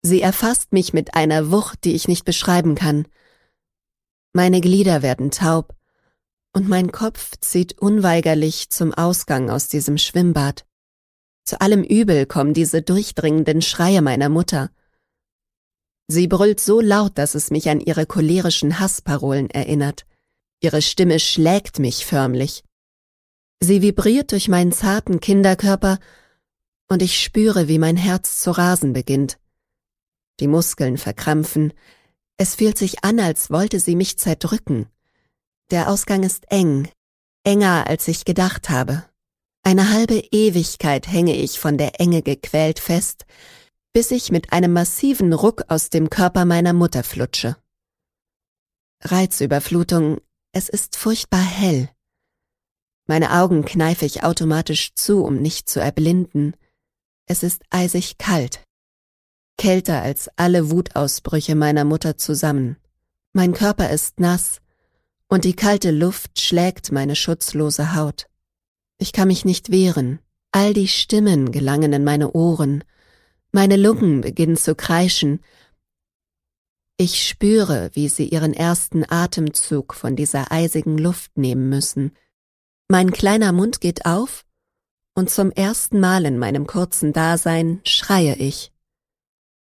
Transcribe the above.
Sie erfasst mich mit einer Wucht, die ich nicht beschreiben kann. Meine Glieder werden taub und mein Kopf zieht unweigerlich zum Ausgang aus diesem Schwimmbad. Zu allem Übel kommen diese durchdringenden Schreie meiner Mutter. Sie brüllt so laut, dass es mich an ihre cholerischen Hassparolen erinnert. Ihre Stimme schlägt mich förmlich. Sie vibriert durch meinen zarten Kinderkörper und ich spüre, wie mein Herz zu rasen beginnt. Die Muskeln verkrampfen. Es fühlt sich an, als wollte sie mich zerdrücken. Der Ausgang ist eng, enger als ich gedacht habe. Eine halbe Ewigkeit hänge ich von der Enge gequält fest, bis ich mit einem massiven Ruck aus dem Körper meiner Mutter flutsche. Reizüberflutung, es ist furchtbar hell. Meine Augen kneife ich automatisch zu, um nicht zu erblinden. Es ist eisig kalt. Kälter als alle Wutausbrüche meiner Mutter zusammen. Mein Körper ist nass und die kalte Luft schlägt meine schutzlose Haut. Ich kann mich nicht wehren. All die Stimmen gelangen in meine Ohren. Meine Lungen beginnen zu kreischen. Ich spüre, wie sie ihren ersten Atemzug von dieser eisigen Luft nehmen müssen. Mein kleiner Mund geht auf und zum ersten Mal in meinem kurzen Dasein schreie ich.